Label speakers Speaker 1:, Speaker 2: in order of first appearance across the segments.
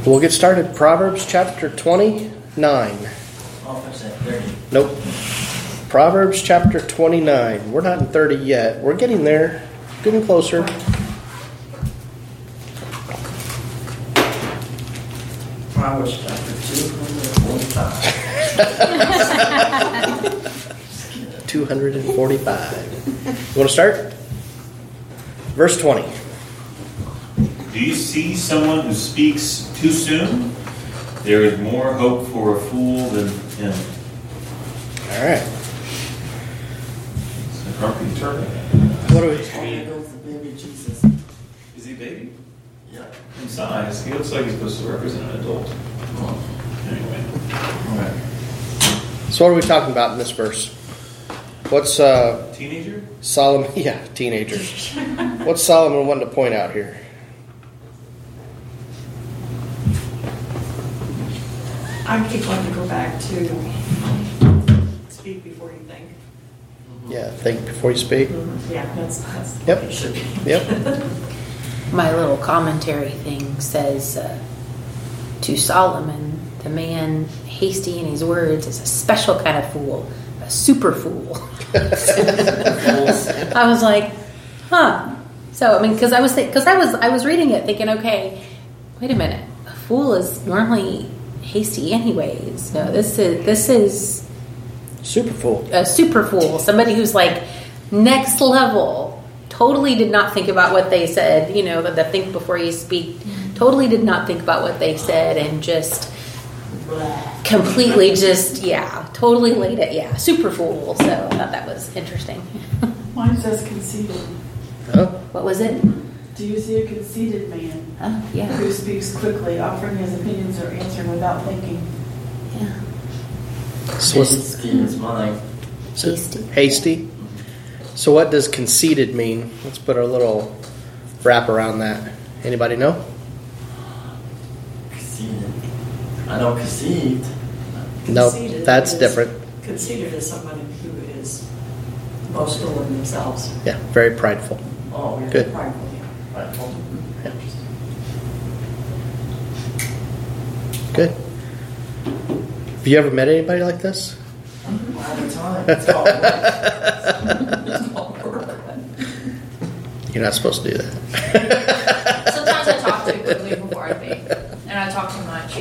Speaker 1: We'll get started. Proverbs chapter 29.
Speaker 2: Oh, I said 30.
Speaker 1: Nope. Proverbs chapter 29. We're not in 30 yet. We're getting there. Getting closer.
Speaker 2: Proverbs chapter 245.
Speaker 1: 245. You want to start? Verse 20.
Speaker 3: Do you see someone who speaks too soon? There is more hope for a fool than him.
Speaker 1: All right.
Speaker 3: It's a grumpy turtle.
Speaker 1: What do we...
Speaker 2: There goes the baby Jesus.
Speaker 3: Is he a baby?
Speaker 2: Yeah.
Speaker 3: In size, he looks like he's supposed to represent an adult. Anyway. All right.
Speaker 1: So what are we talking about in this verse? What's
Speaker 3: Teenager?
Speaker 1: Solomon? Yeah, teenagers. What's Solomon wanting to point out here?
Speaker 4: I keep wanting to go back to speak before you think.
Speaker 1: Yeah, think before you speak.
Speaker 4: Yeah, that's
Speaker 1: Yep.
Speaker 4: what it should be.
Speaker 1: Yep.
Speaker 5: My little commentary thing says, to Solomon, the man hasty in his words is a special kind of fool, a super fool. I was like, huh. So I mean, because I was reading it thinking, okay, wait a minute, a fool is normally hasty anyways. No, this is
Speaker 1: Super fool.
Speaker 5: a super fool, somebody who's like next level. Totally did not think about what they said. You know, the think before you speak. Totally did not think about what they said and just completely totally laid it. Yeah, super fool. So I thought that was interesting.
Speaker 4: Mine says conceited.
Speaker 1: Oh.
Speaker 5: What was it?
Speaker 4: Do you see a conceited man
Speaker 5: Oh, yeah.
Speaker 4: who speaks quickly, offering his opinions or answering without thinking?
Speaker 5: Yeah.
Speaker 1: So what's
Speaker 2: Hasty is mine.
Speaker 5: Hasty.
Speaker 1: hasty? So what does conceited mean? Let's put our little wrap around that. Anybody know?
Speaker 2: Conceited. I know conceived.
Speaker 1: No,
Speaker 4: Conceited
Speaker 1: that's
Speaker 4: is-
Speaker 1: different.
Speaker 4: Conceited is somebody who is boastful in themselves.
Speaker 1: Yeah, very prideful.
Speaker 2: Oh, yeah.
Speaker 1: Good.
Speaker 4: Prideful, yeah.
Speaker 2: Right. Well,
Speaker 1: Yeah. Good. Have you ever met anybody like this?
Speaker 2: all the time. It's all work. It's all work.
Speaker 1: You're not supposed to do that.
Speaker 6: Sometimes I talk too quickly before I think, and I talk too much.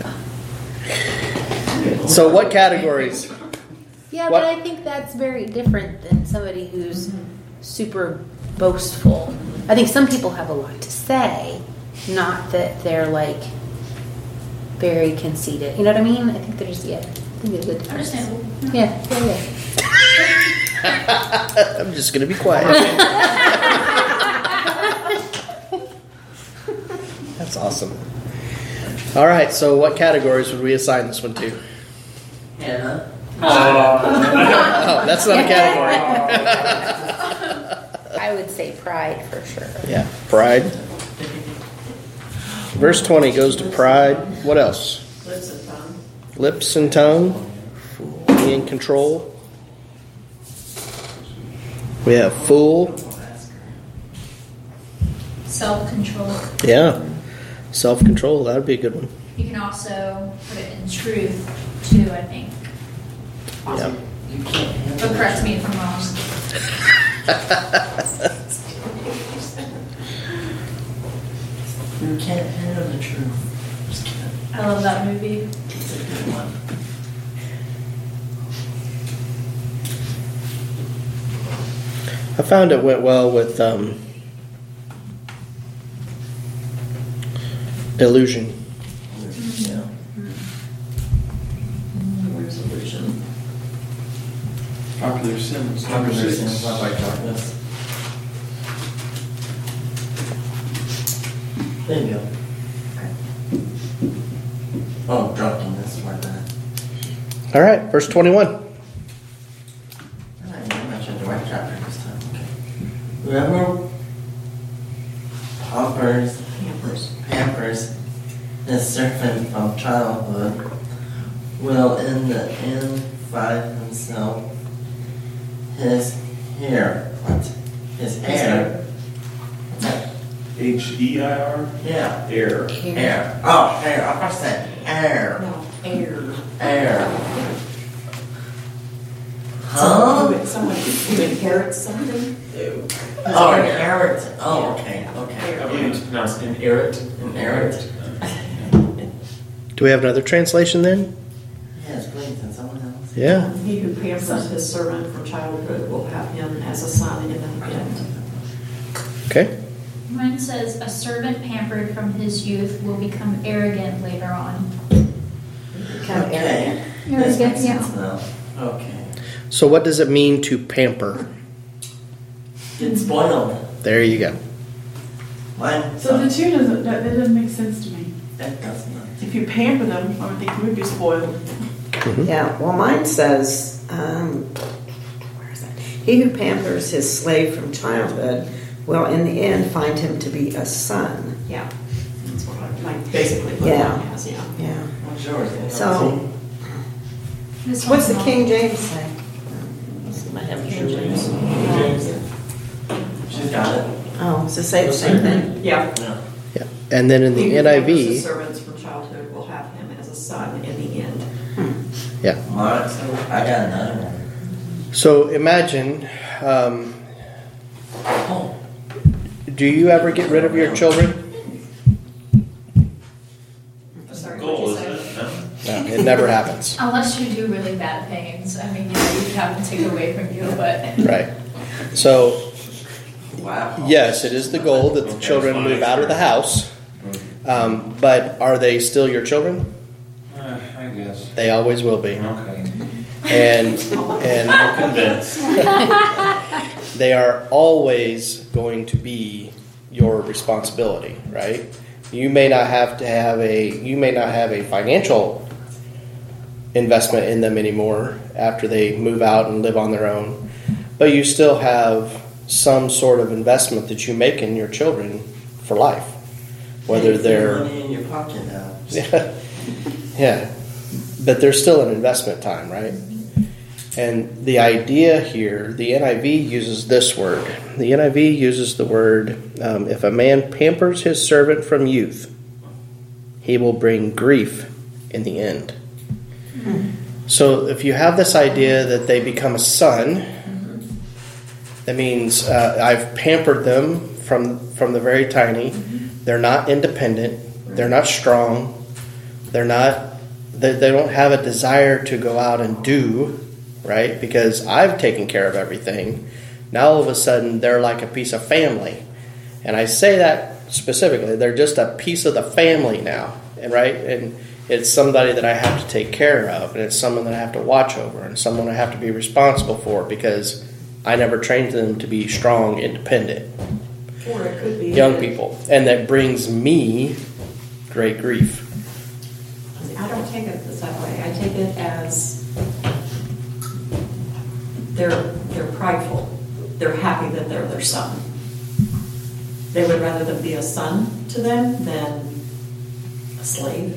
Speaker 1: So what categories?
Speaker 5: Yeah,
Speaker 1: What-
Speaker 5: but I think that's very different than somebody who's super boastful. I think some people have a lot to say, not that they're like very conceited. You know what I mean? I think there's I think there's a difference.
Speaker 6: Understandable.
Speaker 5: Yeah.
Speaker 1: I'm just going to be quiet. That's awesome. All right, so what categories would we assign this one to?
Speaker 2: Hannah.
Speaker 1: Oh, that's not a category.
Speaker 5: I would say pride for sure.
Speaker 1: Yeah, pride. Verse 20 goes to pride. What else?
Speaker 4: Lips and tongue.
Speaker 1: Lips and tongue. Being in control. We have fool.
Speaker 6: Self-control.
Speaker 1: Yeah. Self-control. That would be a good one.
Speaker 6: You can also put it in truth, too, I think.
Speaker 1: Yeah.
Speaker 2: You can't handle
Speaker 6: But correct me if I'm wrong.
Speaker 2: You can't handle the truth. Just can't.
Speaker 6: I love that movie.
Speaker 2: It's a good one.
Speaker 1: I found it went well with illusion.
Speaker 2: Yeah. Resolution.
Speaker 3: Popular sins.
Speaker 2: Popular sins, not by darkness. There you go. Oh, drunkenness, like that.
Speaker 1: All right, verse 21.
Speaker 2: I mentioned the right chapter this time. Okay. Whoever pampers his servant from childhood will in the end find himself his hair. What? His hair.
Speaker 3: H-E-I-R?
Speaker 2: Yeah.
Speaker 3: Air.
Speaker 2: Air. Oh, air. I first said air.
Speaker 4: No, air.
Speaker 2: Air. Huh?
Speaker 4: Someone who inherits something.
Speaker 2: Oh, inherit. Oh, okay.
Speaker 3: I
Speaker 2: Okay.
Speaker 3: believe it's pronounced inerrant.
Speaker 2: Inherit.
Speaker 1: Do we have another translation then?
Speaker 2: Yes, please. And someone else.
Speaker 1: Yeah.
Speaker 4: He who pampers his servant from childhood will have him as a son in the end.
Speaker 1: Okay.
Speaker 6: Mine says, a servant pampered from his youth will become arrogant later on.
Speaker 2: Okay.
Speaker 6: Arrogant,
Speaker 2: This makes
Speaker 6: yeah.
Speaker 2: sense now. Okay.
Speaker 1: So what does it mean to pamper?
Speaker 2: Get spoiled.
Speaker 1: There you go.
Speaker 2: Mine.
Speaker 7: So the two that doesn't make sense to me.
Speaker 2: That does not.
Speaker 7: If you pamper them, I would think you would be spoiled.
Speaker 8: Yeah, well, mine says, where is that? He who pampers his slave from childhood will in the end find him to be a son.
Speaker 4: Yeah. That's what I like basically put
Speaker 8: Yeah.
Speaker 4: it as, yeah.
Speaker 8: Yeah.
Speaker 2: What's yours?
Speaker 8: So,
Speaker 6: This
Speaker 8: what's the
Speaker 6: one's
Speaker 8: King James say?
Speaker 2: I have King James. She's got it.
Speaker 8: Oh, does it say the same thing?
Speaker 4: Yeah.
Speaker 2: Yeah.
Speaker 1: Yeah. And then in the
Speaker 4: He who pampers his
Speaker 1: NIV,
Speaker 4: servants from childhood will have him as a son in the end.
Speaker 1: yeah.
Speaker 2: Alright, so I got another one.
Speaker 1: So imagine,
Speaker 2: Oh.
Speaker 1: do you ever get rid of your children?
Speaker 3: That's
Speaker 4: Sorry,
Speaker 3: the goal,
Speaker 4: what'd you
Speaker 3: isn't it?
Speaker 1: No, it never happens.
Speaker 6: Unless you do really bad things. I mean, you know, you can have them take away from you, but
Speaker 1: Right. So
Speaker 2: Wow.
Speaker 1: yes, it is the goal that the
Speaker 3: Okay,
Speaker 1: children
Speaker 3: fine.
Speaker 1: move out of the house. But are they still your children?
Speaker 3: I guess.
Speaker 1: They always will be.
Speaker 3: Okay.
Speaker 1: And
Speaker 3: I'm convinced.
Speaker 1: they are always going to be your responsibility, right? You may not have a financial investment in them anymore after they move out and live on their own, but you still have some sort of investment that you make in your children for life, whether
Speaker 2: Anything
Speaker 1: they're
Speaker 2: money in your pocket now.
Speaker 1: yeah, but there's still an investment time, right? And the idea here, the NIV uses this word. The NIV uses the word, if a man pampers his servant from youth, he will bring grief in the end. So if you have this idea that they become a son, that means I've pampered them from the very tiny. They're not independent. They're not strong. They don't have a desire to go out and do, right? Because I've taken care of everything. Now all of a sudden they're like a piece of family. And I say that specifically. They're just a piece of the family now, and right? And it's somebody that I have to take care of, and it's someone that I have to watch over, and someone I have to be responsible for because I never trained them to be strong, independent
Speaker 4: Or it could be
Speaker 1: young people. And that brings me great grief.
Speaker 4: I don't take it that way. I take it as they're prideful. They're happy that they're their son. They would rather them be a son to them than a slave.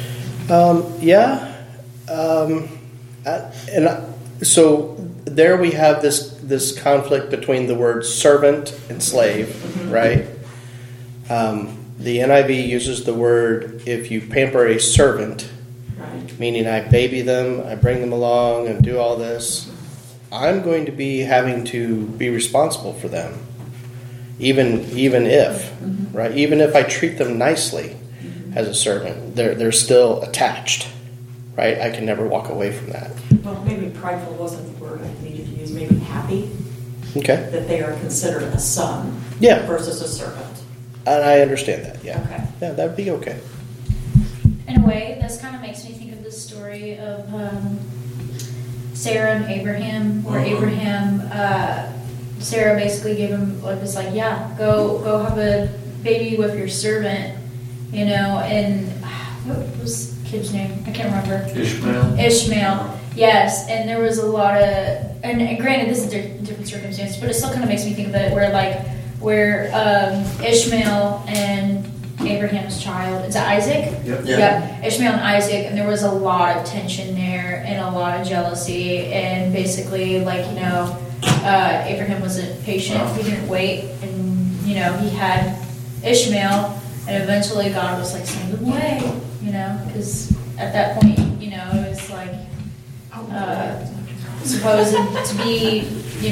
Speaker 1: So there we have this conflict between the words servant and slave, right? The NIV uses the word, if you pamper a servant,
Speaker 4: Right.
Speaker 1: meaning I baby them, I bring them along and do all this, I'm going to be having to be responsible for them. Even if, right? Even if I treat them nicely as a servant, they're still attached, right? I can never walk away from that.
Speaker 4: Well, maybe prideful wasn't the word I needed to use. Maybe happy
Speaker 1: Okay?
Speaker 4: that they are considered a son
Speaker 1: Yeah.
Speaker 4: versus a servant.
Speaker 1: And I understand that, yeah.
Speaker 4: Okay.
Speaker 1: Yeah, that'd be okay.
Speaker 6: in a way, this kind of makes me think of the story of Sarah and Abraham, where Abraham, Sarah basically gave him was like, yeah, go have a baby with your servant, you know, and what was the kid's name? I can't remember. Ishmael. Yes, and there was a lot of, and granted, this is different circumstances, but it still kind of makes me think of it where Ishmael and Abraham's child, is that Isaac?
Speaker 3: Yep.
Speaker 2: Yeah.
Speaker 6: Ishmael and Isaac, and there was a lot of tension there and a lot of jealousy, and basically, like, you know, Abraham wasn't patient, he didn't wait, and, you know, he had Ishmael, and eventually God was like, send them away, because at that point, it was like supposed to be,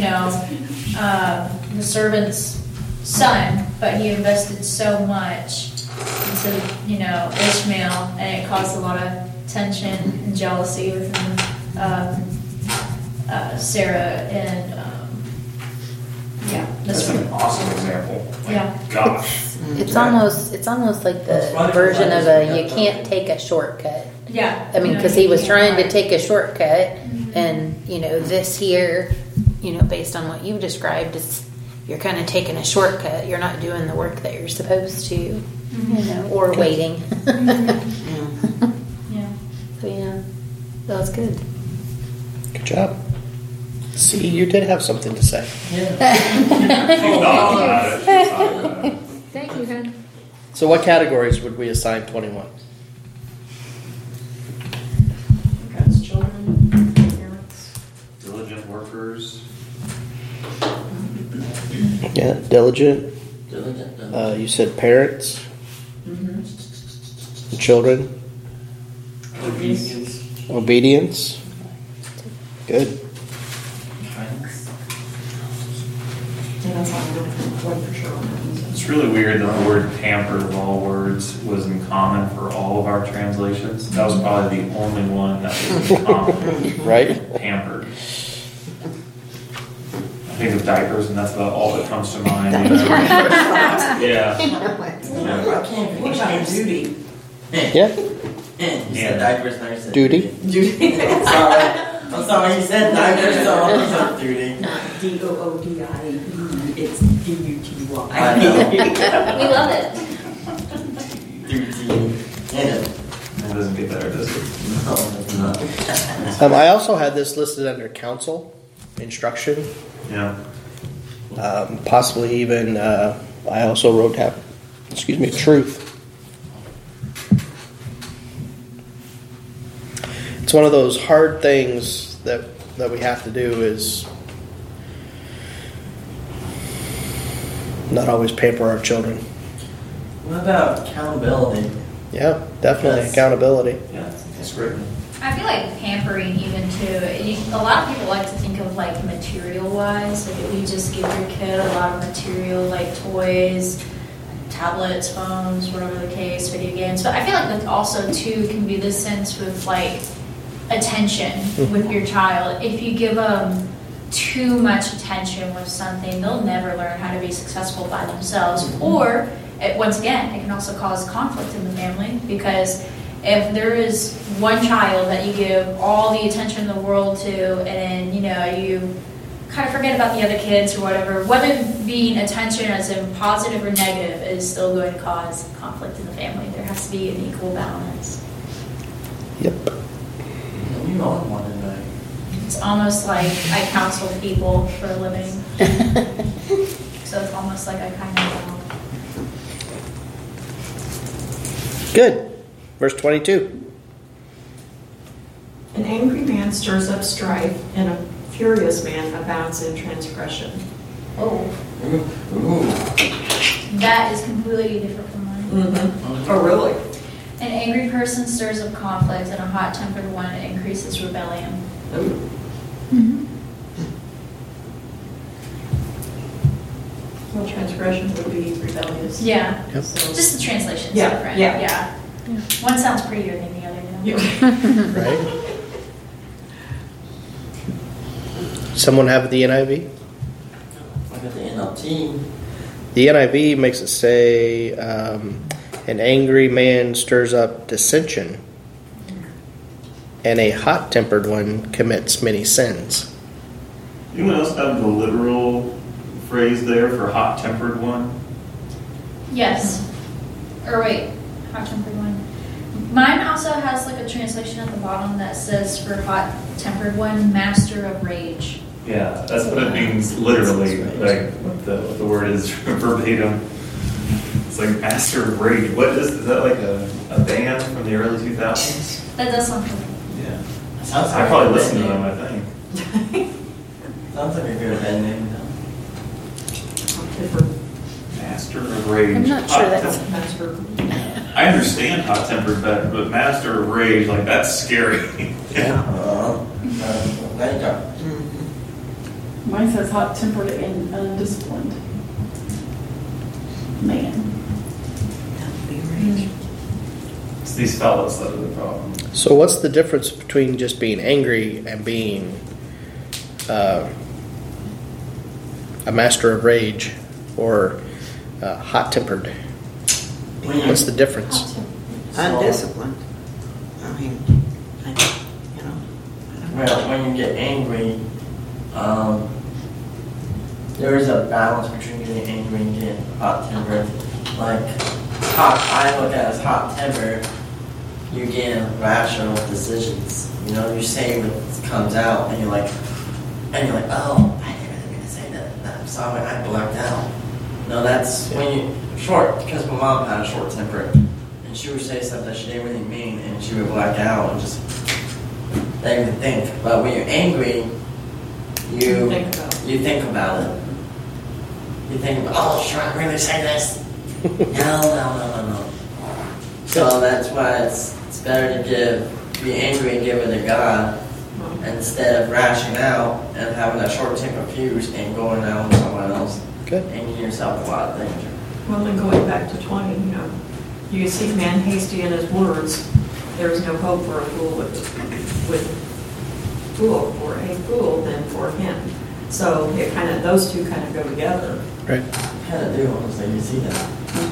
Speaker 6: the servant's son, but he invested so much into, Ishmael, and it caused a lot of tension and jealousy within Sarah and
Speaker 9: That's an awesome example.
Speaker 6: Yeah.
Speaker 9: Gosh.
Speaker 5: It's almost like the version of you can't take a shortcut.
Speaker 6: Yeah.
Speaker 5: I mean, because he was trying to take a shortcut, and this here, based on what you've described, is you're kind of taking a shortcut. You're not doing the work that you're supposed to, or waiting.
Speaker 6: Yeah.
Speaker 5: So that was good.
Speaker 1: Good job. See, you did have something to say.
Speaker 3: She's talking about it. She's talking about it.
Speaker 5: Thank you, hon.
Speaker 1: So, what categories would we assign 21?
Speaker 4: That's children, parents.
Speaker 3: Diligent workers.
Speaker 1: Yeah, diligent.
Speaker 2: Diligent.
Speaker 1: You said parents, children,
Speaker 2: Obedience.
Speaker 1: obedience. Good.
Speaker 2: Kindness.
Speaker 4: And that's how I know one for sure.
Speaker 3: It's really weird that the word pampered of all words was in common for all of our translations. That was probably the only one that was in common.
Speaker 1: Right?
Speaker 3: Pampered. I think of diapers, and that's about all that comes to mind. Yeah.
Speaker 2: I can't
Speaker 4: What about duty?
Speaker 1: Yeah.
Speaker 2: You said diapers, and I said
Speaker 1: Duty.
Speaker 4: Duty.
Speaker 2: I'm sorry, you said diapers, so I said duty.
Speaker 4: Not DOODIE, it's DUTY.
Speaker 2: I know.
Speaker 6: We love it.
Speaker 2: Duty.
Speaker 3: It doesn't get better, does it?
Speaker 2: No, it's not.
Speaker 1: I also had this listed under counsel, instruction,
Speaker 3: Yeah.
Speaker 1: possibly even. I also wrote truth. It's one of those hard things that we have to do is not always pamper our children.
Speaker 2: What about accountability?
Speaker 1: Yeah, definitely
Speaker 2: Yes.
Speaker 1: accountability.
Speaker 3: Yeah, it's great.
Speaker 6: I feel like pampering even too. A lot of people like to think of like material wise. Like if you just give your kid a lot of material like toys, tablets, phones, whatever the case, video games. But I feel like that also too can be the sense with like attention with your child. If you give them too much attention with something, they'll never learn how to be successful by themselves. Or once again, it can also cause conflict in the family because if there is one child that you give all the attention in the world to, and you kind of forget about the other kids or whatever, whether being attention as in positive or negative is still going to cause conflict in the family. There has to be an equal balance.
Speaker 1: Yep.
Speaker 2: You know what I want to know.
Speaker 6: It's almost like I counsel people for a living. So it's almost like I kind of know.
Speaker 1: Good. Verse 22.
Speaker 4: An angry man stirs up strife, and a furious man abounds in transgression.
Speaker 6: Oh,
Speaker 2: Ooh.
Speaker 6: that is completely different from mine.
Speaker 4: Mm-hmm. Oh, really?
Speaker 6: An angry person stirs up conflict, and a hot-tempered one increases rebellion.
Speaker 4: Ooh. Well, transgression would be rebellious.
Speaker 6: Yeah.
Speaker 1: Yep.
Speaker 4: So,
Speaker 6: Just the translation's
Speaker 4: Yeah,
Speaker 6: different.
Speaker 4: yeah.
Speaker 6: One sounds prettier than the other.
Speaker 1: Right? Someone have the NIV?
Speaker 2: I got the NLT.
Speaker 1: The NIV makes it say, an angry man stirs up dissension, and a hot-tempered one commits many sins.
Speaker 3: Anyone else have the literal phrase there for hot-tempered one?
Speaker 6: Yes. Or wait, hot-tempered one. Mine also has like a translation at the bottom that says for hot-tempered one, master of rage.
Speaker 3: Yeah, that's what it means literally, like what the word is verbatim. It's like master of rage. What is that like a band from the early 2000s?
Speaker 6: That does sound familiar.
Speaker 3: Yeah.
Speaker 2: Sounds
Speaker 3: I
Speaker 2: like
Speaker 3: probably
Speaker 2: a good
Speaker 3: listened to
Speaker 2: name.
Speaker 3: them, I think.
Speaker 2: Sounds like a good band name.
Speaker 4: different.
Speaker 3: Master Master of Rage.
Speaker 5: I'm not sure that's.
Speaker 4: Master.
Speaker 3: I understand hot-tempered, but Master of Rage, like, that's scary.
Speaker 2: There you go.
Speaker 7: Mine says hot-tempered and undisciplined. Man.
Speaker 3: It's these fellas that are the problem.
Speaker 1: So what's the difference between just being angry and being a master of rage or hot-tempered? What's the difference?
Speaker 8: Undisciplined. I mean, I
Speaker 2: Well, when you get angry, there is a balance between getting angry and getting hot-tempered. Like, I look at it as hot-tempered, you get rational decisions. You know, you say what comes out, and you're like, oh, I didn't really mean to say that. I'm sorry, I blacked out. No, that's when you because my mom had a short temper, and she would say stuff that she didn't really mean, and she would black out and just didn't even think. But when you're angry, you think about it. You think about, oh, should I really say this? No. So that's why it's better to be angry and give it to God instead of rashing out and having that short temper fuse and going out on someone else and getting yourself a lot of danger.
Speaker 4: Well, then going back to 20, you can see man hasty in his words. There is no hope for a fool for a fool than for him. So it those two kind of go together.
Speaker 1: Right.
Speaker 2: Kind of do, honestly. You see that.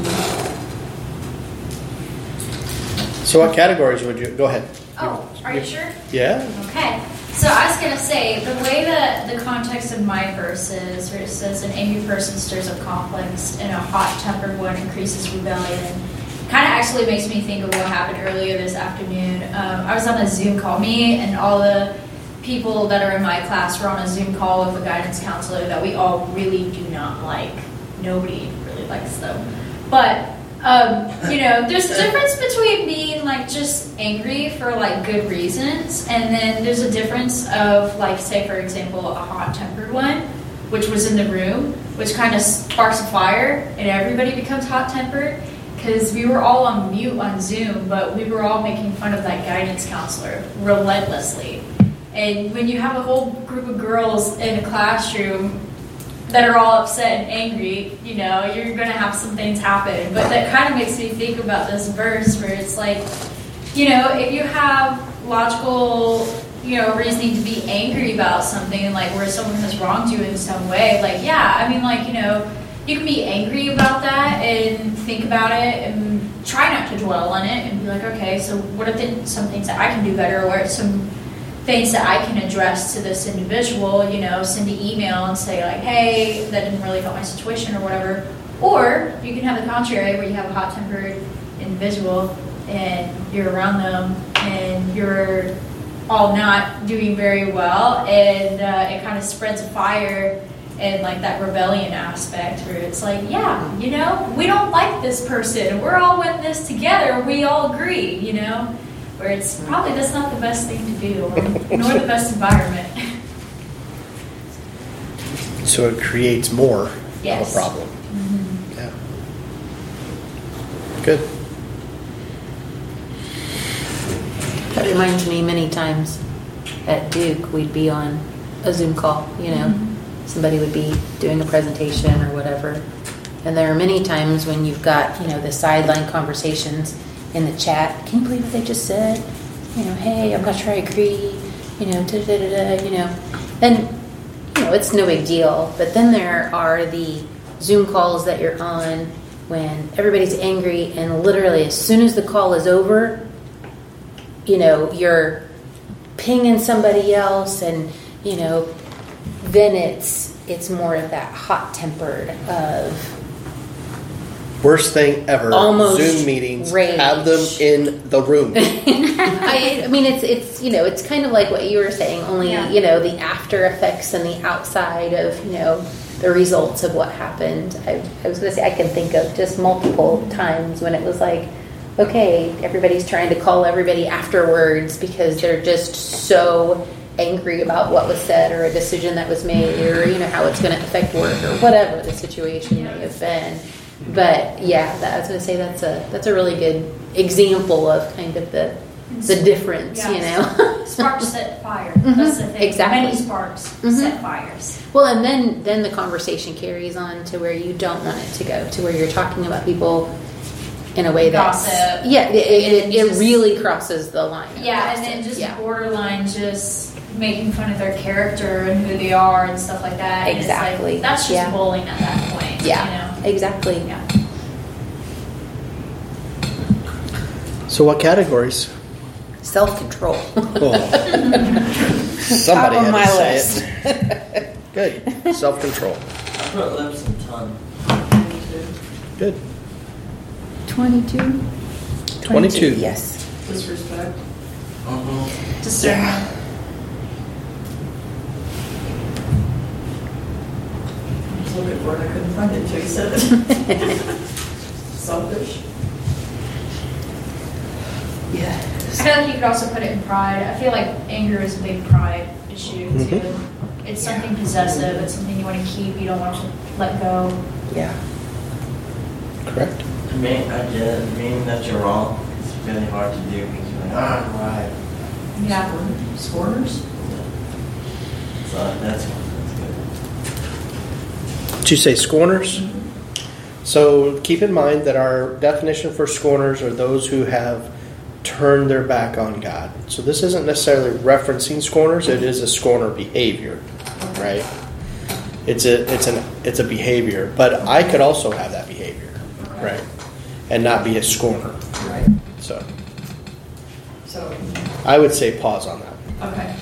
Speaker 1: So what categories would you go ahead?
Speaker 6: Oh, are you sure?
Speaker 1: Yeah.
Speaker 6: Okay. So I was going to say, the way that the context of my verse is, where it says, an angry person stirs up conflicts, and a hot-tempered one increases rebellion, kind of actually makes me think of what happened earlier this afternoon. I was on a Zoom call. Me and all the people that are in my class were on a Zoom call with a guidance counselor that we all really do not like. Nobody really likes them. But there's a difference between being just angry for good reasons, and then there's a difference of say for example a hot-tempered one, which was in the room, which kind of sparks a fire and everybody becomes hot-tempered because we were all on mute on Zoom, but we were all making fun of that guidance counselor relentlessly. And when you have a whole group of girls in a classroom that are all upset and angry, you're going to have some things happen. But that kind of makes me think about this verse where it's if you have logical, reasoning to be angry about something, where someone has wronged you in some way, you can be angry about that and think about it and try not to dwell on it and be like, okay, so what are some things that I can do better, or what are some things that I can address to this individual, send an email and say hey, that didn't really help my situation or whatever. Or you can have the contrary, where you have a hot-tempered individual and you're around them and you're all not doing very well, and it kind of spreads a fire and that rebellion aspect where it's we don't like this person, we're all in this together, we all agree, where it's probably that's not the best thing to do, nor the best environment.
Speaker 1: So it creates more
Speaker 6: Yes.
Speaker 1: of a problem.
Speaker 6: Mm-hmm.
Speaker 1: Yeah. Good.
Speaker 5: That reminds me many times at Duke, we'd be on a Zoom call, somebody would be doing a presentation or whatever. And there are many times when you've got, the sideline conversations in the chat. Can you believe what they just said? Hey, I'm not sure I agree. And, it's no big deal. But then there are the Zoom calls that you're on when everybody's angry, and literally as soon as the call is over, you're pinging somebody else, and, then it's more of that hot-tempered of
Speaker 1: Worst thing ever.
Speaker 5: Almost
Speaker 1: Zoom meetings.
Speaker 5: rage.
Speaker 1: Have them in the room.
Speaker 5: I mean, it's kind of like what you were saying, only,
Speaker 6: Yeah.
Speaker 5: the after effects and the outside of, the results of what happened. I was going to say, I can think of just multiple times when it was okay, everybody's trying to call everybody afterwards because they're just so angry about what was said or a decision that was made, or, how it's going to affect work or whatever the situation may have been. But yeah, I was going to say that's a really good example of kind of the difference,
Speaker 6: Yeah.
Speaker 5: you know.
Speaker 6: Sparks set fire.
Speaker 5: Mhm.
Speaker 6: That's the thing.
Speaker 5: Exactly.
Speaker 6: Many sparks
Speaker 5: Mhm.
Speaker 6: set fires.
Speaker 5: Well, and then the conversation carries on to where you don't want it to go, to where you're talking about people in a way that's
Speaker 6: Gossip.
Speaker 5: yeah, it
Speaker 6: Just-
Speaker 5: really crosses the line. of
Speaker 6: Yeah,
Speaker 5: gossip.
Speaker 6: and then just
Speaker 5: yeah.
Speaker 6: borderline just making fun of their character and who they are and stuff like that. And it's like,
Speaker 5: Exactly.
Speaker 6: that's just
Speaker 5: Yeah.
Speaker 6: bullying at that point.
Speaker 5: Yeah,
Speaker 6: You know?
Speaker 5: exactly.
Speaker 6: Yeah.
Speaker 1: So what categories?
Speaker 5: Self-control.
Speaker 1: Somebody
Speaker 5: Top of
Speaker 1: had
Speaker 5: my
Speaker 1: to say
Speaker 5: list.
Speaker 1: it. Good. Self-control.
Speaker 2: I put lips and tongue.
Speaker 1: Good.
Speaker 5: 22.
Speaker 1: 22.
Speaker 5: Yes.
Speaker 4: Disrespect.
Speaker 2: Mm-hmm.
Speaker 6: Discernment.
Speaker 4: I was looking for it, I couldn't find it until you said it. Selfish.
Speaker 5: Yeah.
Speaker 6: I feel like you could also put it in pride. I feel like anger is a big pride issue too. It's something possessive. It's something you want to keep. You don't want to let go.
Speaker 5: Yeah.
Speaker 1: Correct.
Speaker 2: I mean, I get it. Meaning that you're wrong. It's really hard to do because you're like, right.
Speaker 6: Yeah.
Speaker 4: Scorners?
Speaker 2: So that's good.
Speaker 1: Did you say scorners? So keep in mind that our definition for scorners are those who have turned their back on God. So this isn't necessarily referencing scorners. It is a scorner behavior, right? It's a behavior, but I could also have that behavior, right? And not be a scorner, right? So
Speaker 4: So,
Speaker 1: I would say pause on that.
Speaker 4: okay.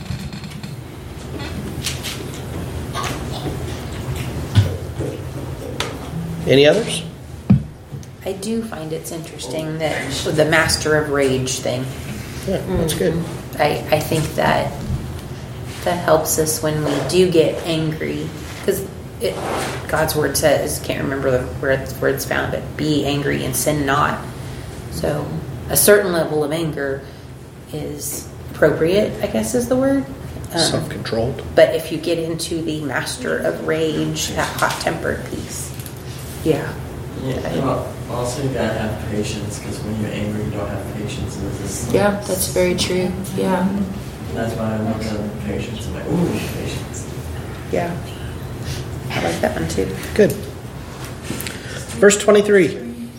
Speaker 1: Any others?
Speaker 5: I do find it's interesting that with the master of rage thing.
Speaker 1: Yeah, that's good.
Speaker 5: I think that helps us when we do get angry, because God's word says, can't remember where it's found, but be angry and sin not. So a certain level of anger is appropriate, I guess is the word.
Speaker 1: Self-controlled.
Speaker 5: But if you get into the master of rage, that hot-tempered piece, yeah.
Speaker 2: Yeah, also you gotta have patience because when you're angry, you don't have patience. And it's just,
Speaker 5: Yeah, that's very true. Yeah.
Speaker 2: That's why I look at patience. I'm like, ooh, patience.
Speaker 5: Yeah. I like that one too.
Speaker 1: Good. Verse 23.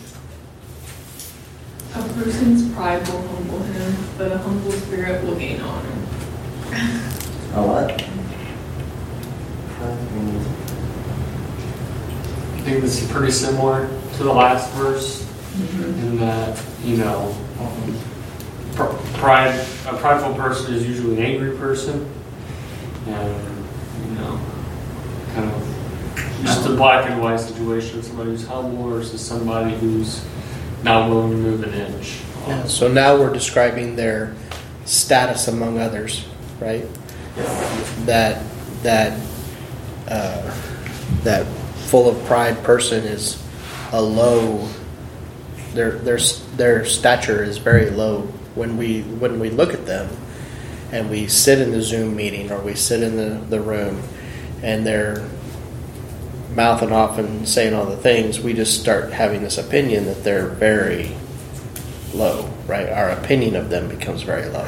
Speaker 7: A person's pride will humble him, but a humble spirit will gain honor.
Speaker 2: A what?
Speaker 10: I think this is pretty similar to the last verse in that, a prideful person is usually an angry person, and, kind of just a black and white situation, somebody who's humble versus somebody who's not willing to move an inch.
Speaker 1: Yeah, so now we're describing their status among others, right? That full of pride person is a low. Their stature is very low when we look at them, and we sit in the Zoom meeting or we sit in the room, and they're mouthing off and saying all the things. We just start having this opinion that they're very low, right? Our opinion of them becomes very low.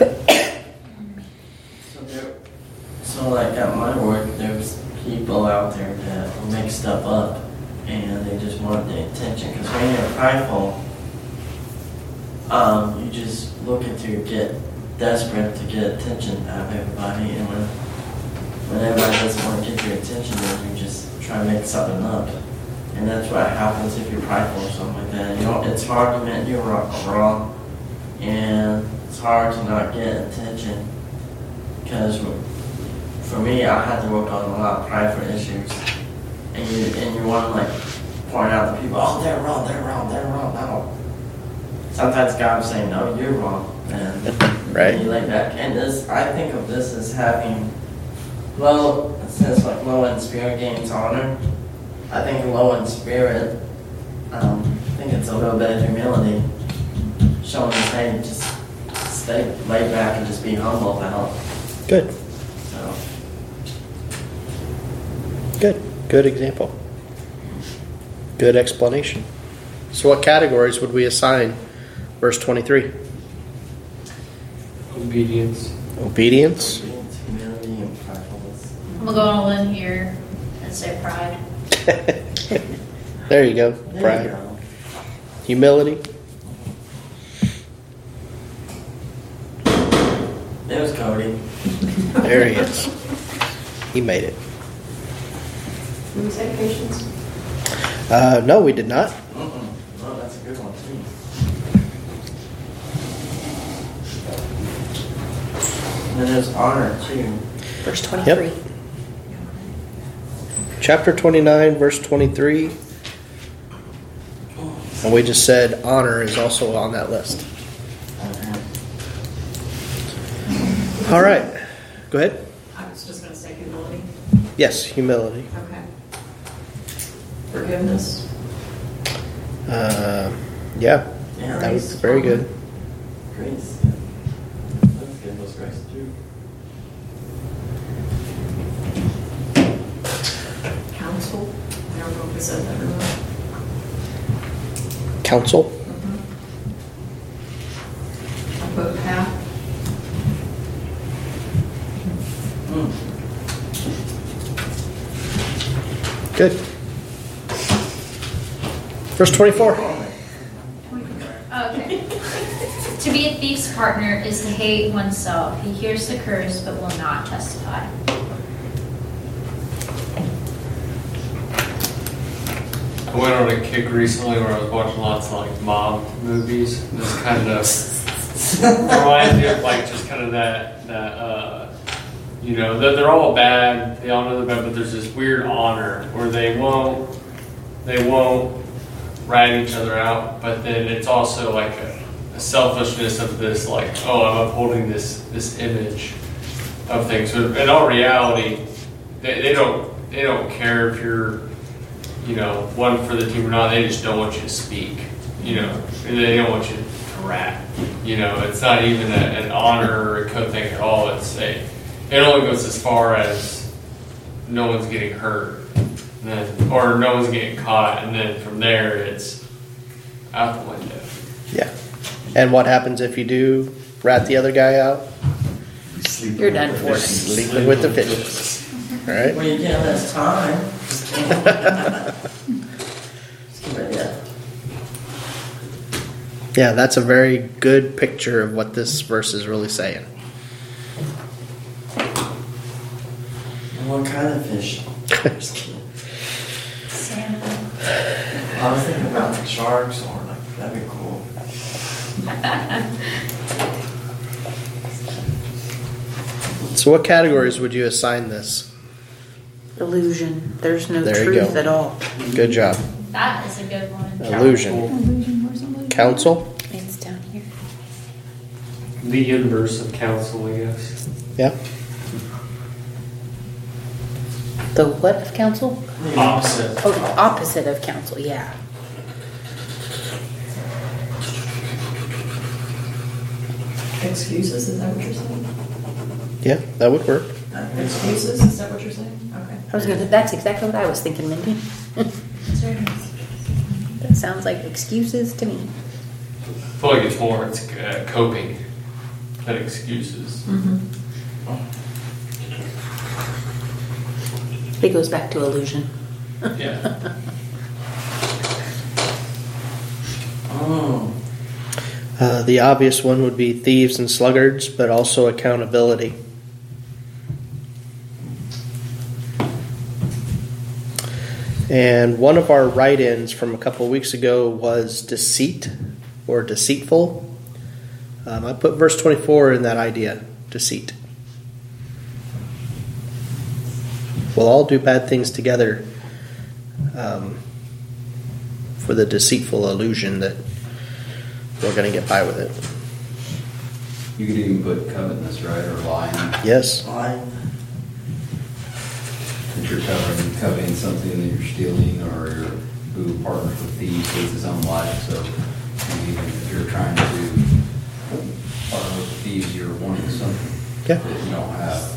Speaker 2: So like at my work, there's people out there that make stuff up and they just want the attention. Because when you're prideful, you just looking to get desperate to get attention out of everybody. And when everybody doesn't want to get your attention, then you just try to make something up. And that's what happens if you're prideful or something like that. It's hard to admit you're wrong, and it's hard to not get attention. Because for me, I had to work on a lot of prideful issues, and you want to point out to people, oh, they're wrong. No, sometimes God will say, no, you're wrong, and
Speaker 1: Right.
Speaker 2: you lay back. And I think of this as having low in spirit gains honor. I think low in spirit, I think it's a little bit of humility, showing us, hey, just stay laid back and just be humble about it.
Speaker 1: Good.
Speaker 2: So.
Speaker 1: Good example. Good explanation. So what categories would we assign verse 23?
Speaker 10: Obedience.
Speaker 1: Obedience.
Speaker 2: Humility and pridefulness.
Speaker 6: I'm gonna go on a limb here and say pride.
Speaker 1: There you go.
Speaker 2: There
Speaker 1: Pride.
Speaker 2: you go.
Speaker 1: Humility.
Speaker 2: There's Cody.
Speaker 1: There he is. He made it.
Speaker 4: Did we say patience?
Speaker 1: No, we did not.
Speaker 2: Oh, that's a good one too. And then there's honor too.
Speaker 5: Verse 23.
Speaker 1: Yep. Chapter 29, verse 23. And we just said honor is also on that list. All right. Go ahead.
Speaker 4: I was just going to say humility.
Speaker 1: Yes, humility.
Speaker 4: Okay. Forgiveness.
Speaker 1: Yeah,
Speaker 2: Yeah,
Speaker 1: that was very good.
Speaker 2: Grace. That's good. Those grace too.
Speaker 4: Counsel. I don't know if we said that or not.
Speaker 1: Counsel.
Speaker 4: I put path.
Speaker 1: Good. Verse 24.
Speaker 6: Okay. To be a thief's partner is to hate oneself. He hears the curse but will not testify.
Speaker 10: I went on a kick recently where I was watching lots of like mob movies. And this kind of reminds me of like just kind of that you know, they're all bad. They all know they're bad, but there's this weird honor where they won't rat each other out. But then it's also like a selfishness of this, like, oh, I'm upholding this image of things. So in all reality, they don't care if you're, you know, one for the team or not. They just don't want you to speak. You know, they don't want you to rat. You know, it's not even an honor or a code thing at all. It only goes as far as no one's getting hurt, or no one's getting caught, and then from there it's out the window.
Speaker 1: Yeah. And what happens if you do rat the other guy out?
Speaker 5: You're done for.
Speaker 1: Sleeping with the fishes. All right.
Speaker 2: Well, you can't less time.
Speaker 1: Yeah, that's a very good picture of what this verse is really saying.
Speaker 2: What kind of fish? Just kidding.
Speaker 6: Salmon.
Speaker 2: I was thinking about the sharks, or like that'd be cool.
Speaker 1: So what categories would you assign this?
Speaker 5: Illusion. There's no
Speaker 1: There you
Speaker 5: truth
Speaker 1: go.
Speaker 5: at all.
Speaker 1: Good job.
Speaker 6: That is a good one.
Speaker 1: Illusion. Counsel?
Speaker 5: It's down here.
Speaker 10: The inverse of counsel, I guess.
Speaker 1: Yeah.
Speaker 5: The what of counsel?
Speaker 10: Opposite.
Speaker 5: Oh, the opposite of counsel, yeah.
Speaker 4: Excuses, is that what you're saying?
Speaker 1: Yeah, that would work.
Speaker 4: Excuses, is that what you're saying? Okay.
Speaker 5: That's exactly what I was thinking, Mindy. That sounds like excuses to me.
Speaker 10: I feel like it's more coping than excuses.
Speaker 5: It goes back to illusion.
Speaker 10: Yeah.
Speaker 2: Oh.
Speaker 1: The obvious one would be thieves and sluggards, but also accountability. And one of our write-ins from a couple of weeks ago was deceit or deceitful. I put verse 24 in that idea, deceit. We'll all do bad things together for the deceitful illusion that we're going to get by with it.
Speaker 9: You could even put covetousness, right, or lying.
Speaker 1: Yes.
Speaker 2: Lying.
Speaker 9: If you're coveting something that you're stealing, or you're who partners with thieves with his own life. So even if you're trying to partner with thieves, you're wanting something
Speaker 1: Yeah.
Speaker 9: that you don't have.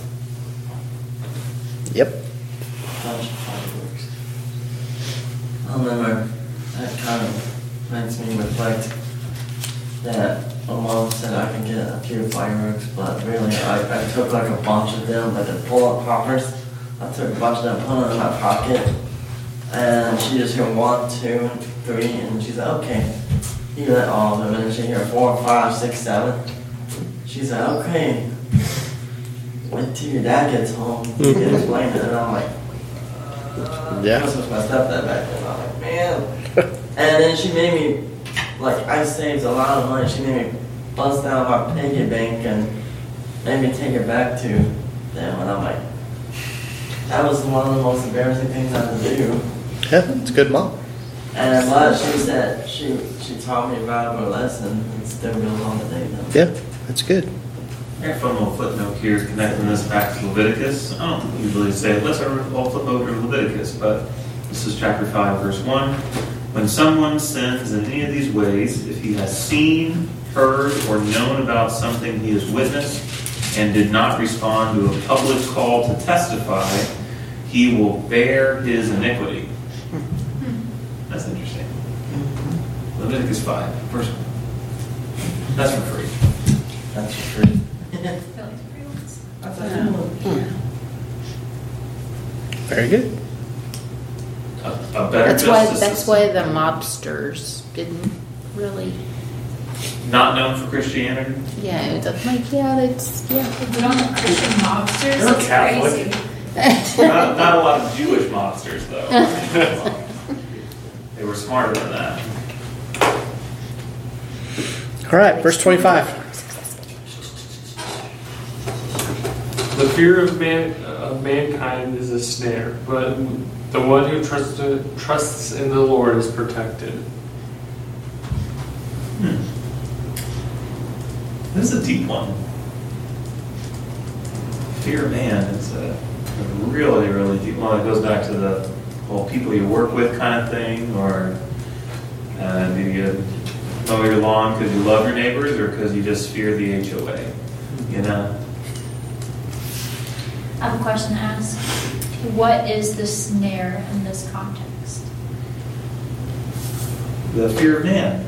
Speaker 1: Yep.
Speaker 2: I remember that kind of I can get a few fireworks, but really, I took like a bunch of them, like the pull-up poppers. I took a bunch of them, put them in my pocket, and she just heard 1, 2, 3, and she's like, okay, you got all of them, and then she heard 4, 5, 6, 7. She's like, okay, wait till your dad gets home, you can explain it, and I'm like,
Speaker 1: Yeah.
Speaker 2: this was my stepdad back then, I'm like, man. And then she made me, like, I saved a lot of money. She made me bust down my piggy bank and made me take it back to them. And I'm like, that was one of the most embarrassing things I had to do.
Speaker 1: Yeah, it's a good mom.
Speaker 2: And what she said, she taught me about her lesson and still goes on today though.
Speaker 1: Yeah, that's good.
Speaker 3: I got a fun little footnote here connecting this back to Leviticus. I don't usually say, let's all flip over to Leviticus, but this is chapter 5, verse 1. When someone sins in any of these ways, if he has seen, heard, or known about something he has witnessed and did not respond to a public call to testify, he will bear his iniquity. That's interesting. Leviticus 5, verse 1. That's for free.
Speaker 2: That's for free.
Speaker 8: That's
Speaker 1: Very good.
Speaker 3: A better justice
Speaker 5: That's
Speaker 3: system.
Speaker 5: why the mobsters didn't really.
Speaker 3: Not known for Christianity.
Speaker 5: Yeah, it's like that's
Speaker 6: But on the Christian mobsters,
Speaker 10: They're
Speaker 6: that's
Speaker 10: Catholic.
Speaker 6: crazy.
Speaker 3: Not a lot of Jewish mobsters, though. They were smarter than that.
Speaker 1: All right, verse 25.
Speaker 10: The fear of mankind is a snare, but the one who trusts in the Lord is protected.
Speaker 3: This is a deep one. Fear of man is a really, really deep one. It goes back to the whole people you work with kind of thing, or do you mow your lawn because you love your neighbors or because you just fear the HOA? You know?
Speaker 6: I have a question to ask. What is the snare in this context?
Speaker 3: The fear of man.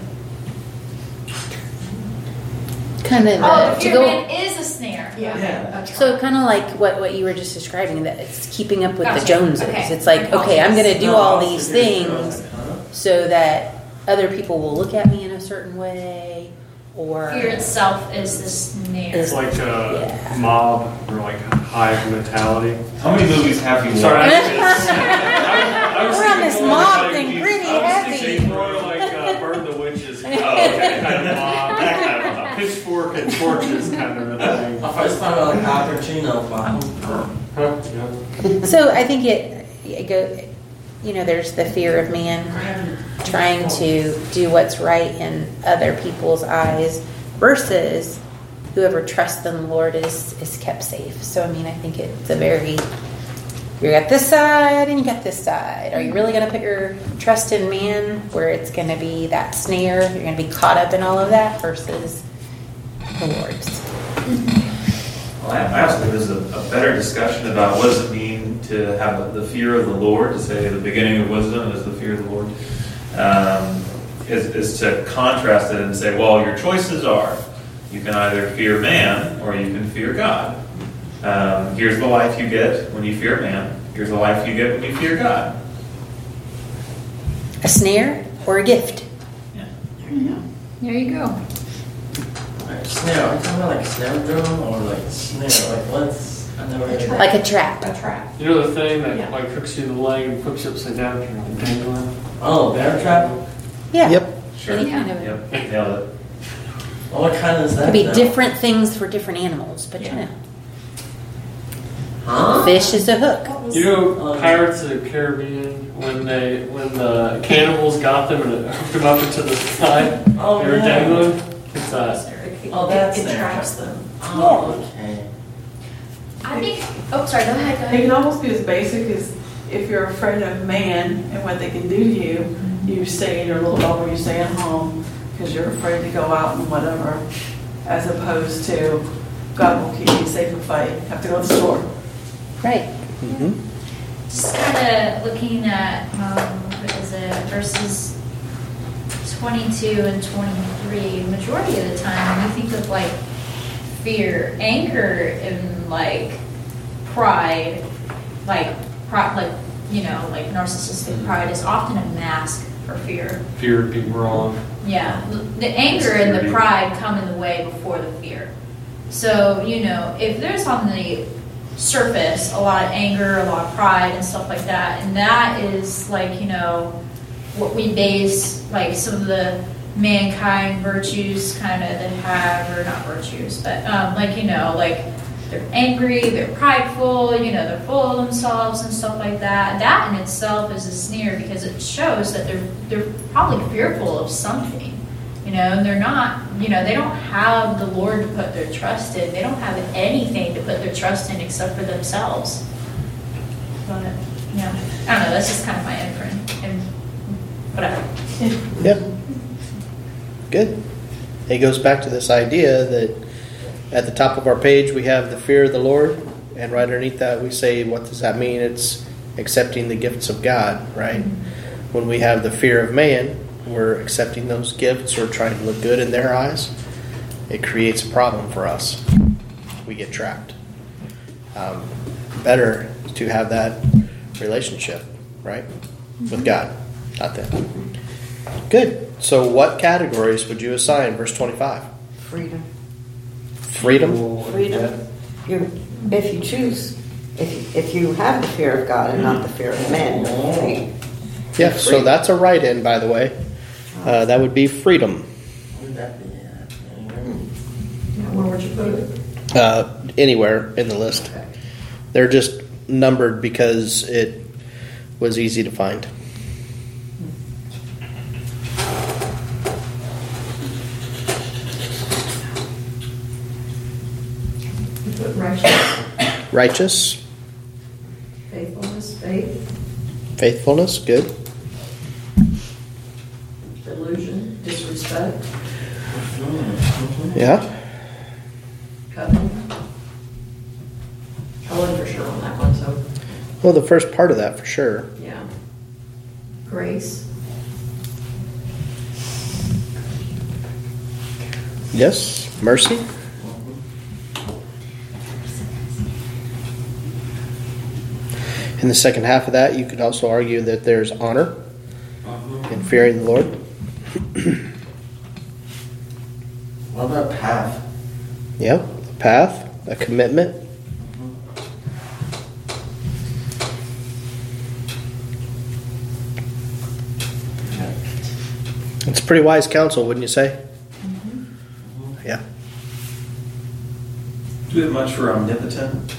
Speaker 5: kind of
Speaker 6: Oh, the
Speaker 5: to
Speaker 6: fear
Speaker 5: go.
Speaker 6: man is a snare.
Speaker 2: Yeah.
Speaker 5: So kind of like what you were just describing, that it's keeping up with the
Speaker 6: Gotcha.
Speaker 5: Joneses.
Speaker 6: Okay.
Speaker 5: It's like, okay, I'm going to do
Speaker 2: No,
Speaker 5: all
Speaker 2: I'll
Speaker 5: these
Speaker 2: figure it out.
Speaker 5: things so that other people will look at me in a certain way, or
Speaker 6: Fear itself is the snare.
Speaker 10: It's like a
Speaker 5: Yeah.
Speaker 10: mob or like hive mentality.
Speaker 3: How many movies have you
Speaker 10: Sorry,
Speaker 3: watched?
Speaker 10: I was
Speaker 5: We're on
Speaker 10: thinking
Speaker 5: this
Speaker 10: more
Speaker 5: mob
Speaker 10: like
Speaker 5: thing
Speaker 10: these-
Speaker 5: pretty
Speaker 10: I was
Speaker 5: heavy.
Speaker 10: thinking more like Burn the Witches.
Speaker 3: Oh, okay.
Speaker 10: Kind of mob.
Speaker 3: That kind of mob.
Speaker 10: Pitchfork and torches kind of a thing.
Speaker 2: I first thought about like Al Pacino.
Speaker 10: Huh? Yeah.
Speaker 5: So I think it go. You know, there's the fear of man trying to do what's right in other people's eyes, versus whoever trusts in the Lord is kept safe. So I mean, I think it's a very, you got this side and you got this side. Are you really going to put your trust in man, where it's going to be that snare? You're going to be caught up in all of that, versus the Lord's.
Speaker 3: Well, I also think there's a better discussion about what does it mean to have the fear of the Lord, to say the beginning of wisdom is the fear of the Lord, is to contrast it and say, well, your choices are, you can either fear man or you can fear God. Here's the life you get when you fear man. Here's the life you get when you fear God.
Speaker 5: A snare or a gift?
Speaker 3: Yeah.
Speaker 6: There you go.
Speaker 2: Like snare. Are you talking about like snare drum or like snare? Like what's? I never heard of that.
Speaker 5: Like a trap.
Speaker 4: A trap.
Speaker 10: You know the thing that
Speaker 4: Yeah.
Speaker 10: like hooks you in the leg and flips you upside down and you're like dangling?
Speaker 2: Oh, bear trap.
Speaker 5: Yeah.
Speaker 1: Yep.
Speaker 3: Sure.
Speaker 5: Any kind of it.
Speaker 3: Yep. Nailed it.
Speaker 2: Well, what kind is that?
Speaker 5: Could be
Speaker 2: though?
Speaker 5: different things for different animals, but you know,
Speaker 2: Huh?
Speaker 5: fish is a hook.
Speaker 10: You know Pirates of the Caribbean, when the cannibals got them and it hooked them up into the sky,
Speaker 2: Oh,
Speaker 10: they were
Speaker 2: yeah.
Speaker 10: dangling? It's that.
Speaker 2: Oh, that's
Speaker 4: it
Speaker 2: snare.
Speaker 4: traps them.
Speaker 2: Oh, okay.
Speaker 6: I think. Oh, sorry. Go ahead. Go
Speaker 7: It
Speaker 6: ahead.
Speaker 7: can almost be as basic as if you're afraid of man and what they can do to you, you stay in your little bubble, you stay at home because you're afraid to go out and whatever, as opposed to God will keep you safe and fight. Have to go to the store.
Speaker 5: Right.
Speaker 6: Just kind of looking at what is it, verses 22 and 23, majority of the time, when you think of like fear, anger, and like pride, like narcissistic pride is often a mask for fear.
Speaker 10: Fear of being wrong.
Speaker 6: Yeah, the anger and the pride come in the way before the fear. So, if there's on the surface a lot of anger, a lot of pride and stuff like that, and that is like, what we base like some of the mankind virtues kind of that have, or not virtues, but they're angry, they're prideful, they're full of themselves and stuff like that. That in itself is a sneer because it shows that they're probably fearful of something, and they're not, they don't have the Lord to put their trust in. They don't have anything to put their trust in except for themselves. But, I don't know, that's just kind of my inference. And whatever.
Speaker 1: Yep. Good. It goes back to this idea that at the top of our page we have the fear of the Lord, and right underneath that we say, what does that mean? It's accepting the gifts of God, right? Mm-hmm. When we have the fear of man, we're accepting those gifts or trying to look good in their eyes. It creates a problem for us. We get trapped. Better to have that relationship, right? With God, not them. Good. So what categories would you assign verse 25?
Speaker 8: Freedom.
Speaker 1: Freedom?
Speaker 8: Freedom. If you choose, if you have the fear of God and not the fear of men, you're free.
Speaker 1: Yeah, so that's a write-in, by the way. That would be freedom.
Speaker 2: Would that be
Speaker 4: Where would you put it?
Speaker 1: Anywhere in the list. They're just numbered because it was easy to find.
Speaker 4: You put righteous,
Speaker 1: Righteous.
Speaker 4: faithfulness, faith,
Speaker 1: Faithfulness, good.
Speaker 4: delusion, disrespect,
Speaker 1: Yeah.
Speaker 4: covenant. I wasn't for sure on that one, so
Speaker 1: Well, the first part of that for sure.
Speaker 4: yeah. Grace,
Speaker 1: Yes. Mercy. In the second half of that, you could also argue that there's honor in fearing the Lord.
Speaker 2: What about path?
Speaker 1: Yeah. A path, a commitment. It's pretty wise counsel, wouldn't you say? Yeah.
Speaker 3: Do we have much for omnipotent?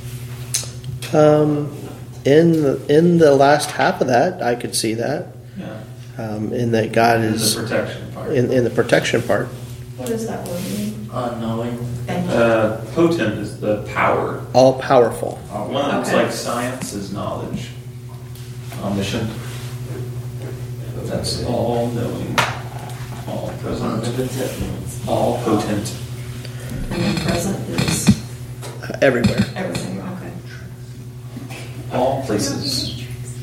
Speaker 1: In the last half of that, I could see that.
Speaker 3: Yeah.
Speaker 1: In that God
Speaker 3: In
Speaker 1: is
Speaker 3: the protection part.
Speaker 1: in the protection part.
Speaker 4: what does that word mean?
Speaker 2: Unknowing.
Speaker 4: Thank you.
Speaker 3: Potent is the power.
Speaker 1: All powerful.
Speaker 3: One that looks
Speaker 4: Okay.
Speaker 3: like science is knowledge. Omniscient. That's all knowing, all present,
Speaker 2: Omnipotent.
Speaker 3: all potent.
Speaker 4: And then present is
Speaker 1: Everywhere.
Speaker 4: everything, okay.
Speaker 3: All places.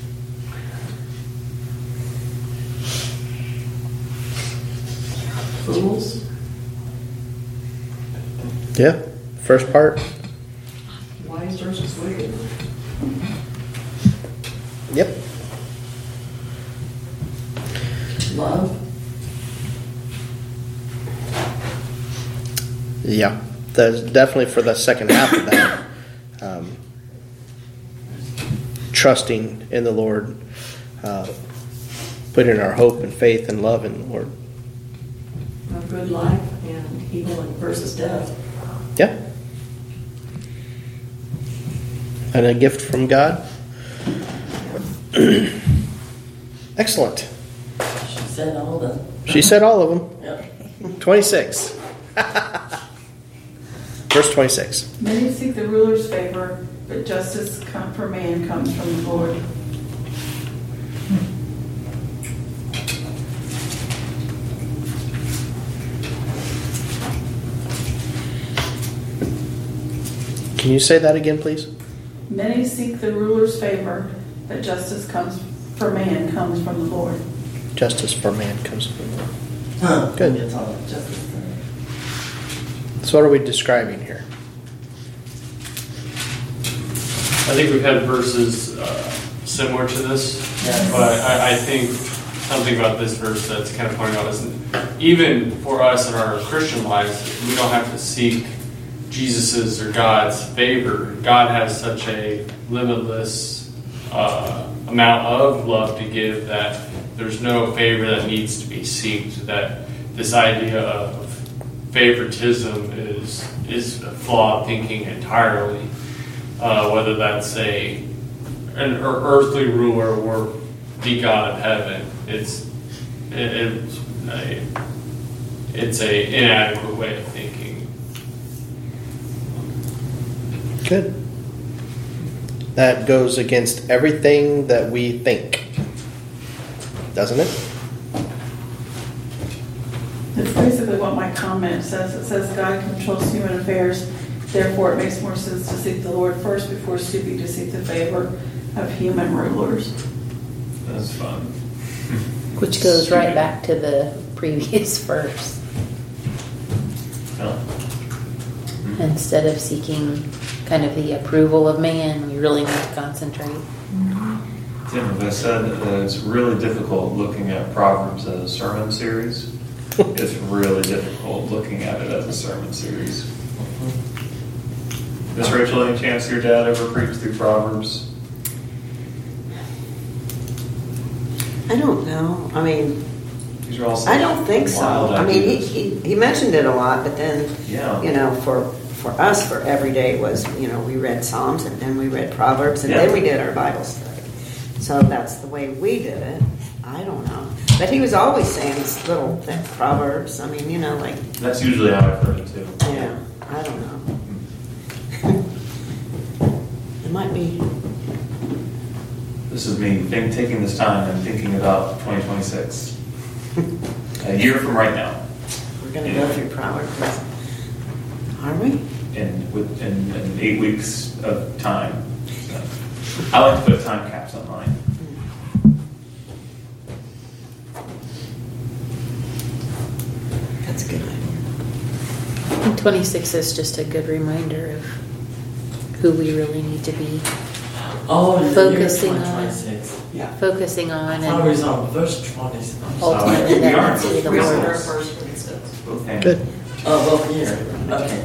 Speaker 4: Fools,
Speaker 1: Yeah. First part.
Speaker 4: wise versus wicked.
Speaker 1: Yep.
Speaker 4: Love,
Speaker 1: Yeah. That's definitely for the second half of that. Trusting in the Lord. Putting our hope and faith and love in the Lord.
Speaker 4: a good life, and evil versus death.
Speaker 1: Yeah. And a gift from God. Excellent.
Speaker 2: She said all the.
Speaker 1: She said all of them.
Speaker 2: Yep.
Speaker 1: 26. Verse 26.
Speaker 7: Many seek the ruler's favor, but justice for man comes from the Lord.
Speaker 1: Can you say that again, please?
Speaker 7: Many seek the ruler's favor, but justice for man comes from the Lord.
Speaker 1: Justice for man comes from the Lord.
Speaker 2: Huh.
Speaker 1: Good.
Speaker 2: You're talking about justice.
Speaker 1: So what are we describing here?
Speaker 10: I think we've had verses similar to this,
Speaker 2: Yes.
Speaker 10: but I think something about this verse that's kind of pointing out is even for us in our Christian lives, we don't have to seek Jesus's or God's favor. God has such a limitless amount of love to give that there's no favor that needs to be sought. That this idea of favoritism is flawed thinking entirely. Whether that's an earthly ruler or the God of heaven, it's a inadequate way of thinking.
Speaker 1: Good. That goes against everything that we think, doesn't it?
Speaker 7: That's basically what my comment says. It says God controls human affairs. Therefore, it makes more sense to seek the Lord first before stooping to seek the favor of human rulers.
Speaker 3: That's fun.
Speaker 5: Which goes right back to the previous verse.
Speaker 3: No.
Speaker 5: Instead of seeking kind of the approval of man, we really need to concentrate.
Speaker 3: Tim, as I said, that it's really difficult looking at Proverbs as a sermon series. It's really difficult looking at it as a sermon series. Miss Rachel, any chance your dad ever preached through Proverbs?
Speaker 8: I don't know. I mean,
Speaker 3: These are all
Speaker 8: I don't think so.
Speaker 3: wild
Speaker 8: I mean,
Speaker 3: ideas.
Speaker 8: he mentioned it a lot, but then,
Speaker 3: Yeah.
Speaker 8: you know, for us, for every day was, you know, we read Psalms and then we read Proverbs and then we did our Bible study. So that's the way we did it. I don't know. But he was always saying these little things, Proverbs. I mean, you know, like,
Speaker 3: That's usually how I've heard it too.
Speaker 8: yeah, I don't know. It might be.
Speaker 3: This is me taking this time and thinking about 2026. A year from right now.
Speaker 8: We're going to go through Proverbs. Are we?
Speaker 3: In 8 weeks of time. So, I like to put time caps on mine.
Speaker 8: That's a good idea.
Speaker 5: I think 26 is just a good reminder of who we really need to be
Speaker 2: Oh, it's
Speaker 5: Focusing
Speaker 2: the year
Speaker 5: on-
Speaker 2: 2026. Yeah.
Speaker 5: focusing on,
Speaker 2: I
Speaker 5: and
Speaker 2: was on verse 26. I'm sorry.
Speaker 5: ultimately
Speaker 3: We
Speaker 5: that
Speaker 3: are.
Speaker 5: would see the
Speaker 3: We are.
Speaker 5: Lord.
Speaker 4: Verse 26.
Speaker 3: Both hands.
Speaker 1: Good.
Speaker 2: Oh, both here. Okay.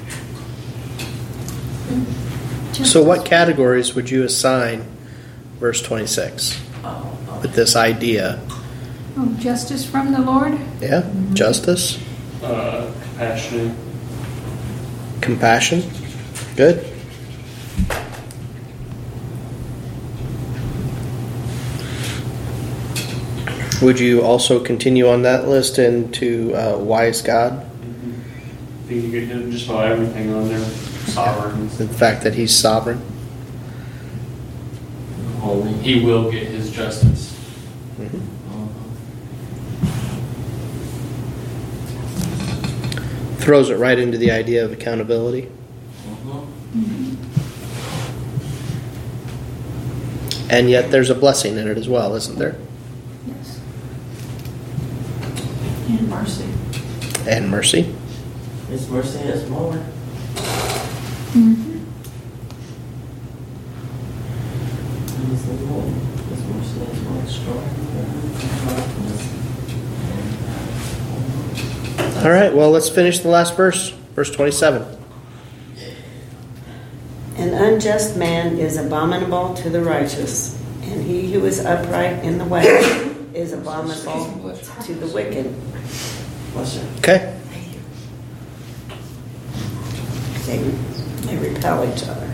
Speaker 1: So what categories would you assign verse 26
Speaker 2: Oh,
Speaker 1: with this idea?
Speaker 11: Oh, justice from the Lord?
Speaker 1: Yeah? Justice?
Speaker 10: Compassionate.
Speaker 1: Compassion? Good. Would you also continue on that list into wise God?
Speaker 10: I think you could hit just about everything on there. Sovereign.
Speaker 1: The fact that he's sovereign?
Speaker 2: holy.
Speaker 10: He will get his justice.
Speaker 1: Mhm. Throws it right into the idea of accountability. And yet there's a blessing in it as well, isn't there?
Speaker 11: Yes.
Speaker 7: And mercy.
Speaker 1: And mercy.
Speaker 2: His mercy is more.
Speaker 11: Mm-hmm.
Speaker 2: He's the Lord. His mercy is more strong.
Speaker 1: All right, well, let's finish the last verse. Verse 27.
Speaker 8: An unjust man is abominable to the righteous, and he who is upright in the way is abominable to the wicked.
Speaker 2: Bless you.
Speaker 1: Okay.
Speaker 8: They repel each other.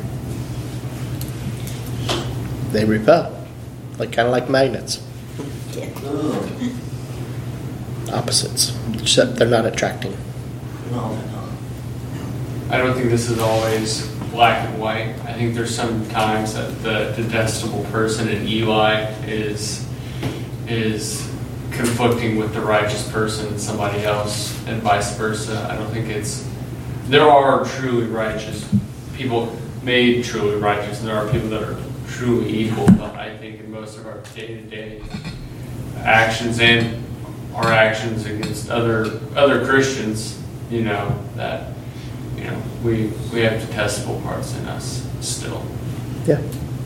Speaker 1: They repel. Kind of like magnets.
Speaker 8: Yeah.
Speaker 2: Ugh.
Speaker 1: Opposites. Except they're not attracting.
Speaker 2: No, they're not.
Speaker 10: I don't think this is always black and white. I think there's some times that the detestable person in Eli is conflicting with the righteous person in somebody else, and vice versa. I don't think there are truly righteous people made truly righteous, and there are people that are truly evil. But I think in most of our day-to-day actions and our actions against other Christians, you know, that, you know, we have detestable parts in us still.
Speaker 1: Yeah.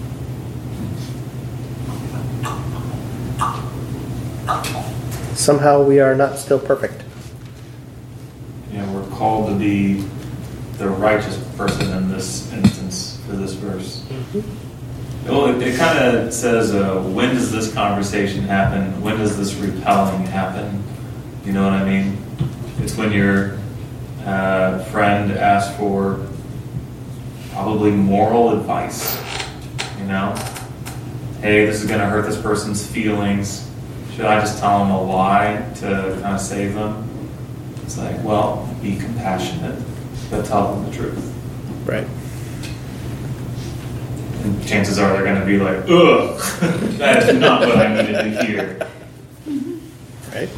Speaker 1: Somehow we are not still perfect.
Speaker 3: You know, we're called to be the righteous person in this instance for this verse. Well, it kind of says, when does this conversation happen? When does this repelling happen? You know what I mean? It's when your friend asks for probably moral advice. You know? Hey, this is going to hurt this person's feelings. Should I just tell them a lie to kind of save them? It's like, well, be compassionate, but tell them the truth.
Speaker 1: Right.
Speaker 3: And chances are they're going to be like, ugh, that is not what I needed to hear.
Speaker 1: Right.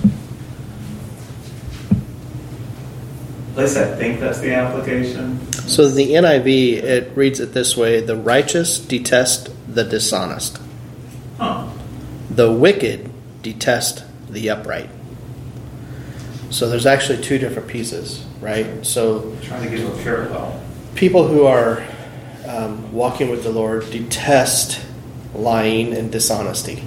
Speaker 3: At least I think that's the application.
Speaker 1: So the NIV, it reads it this way: the righteous detest the dishonest.
Speaker 3: Huh.
Speaker 1: The wicked detest the upright. So there's actually two different pieces, right? So
Speaker 3: I'm trying to give a parallel.
Speaker 1: people who are walking with the Lord detest lying and dishonesty.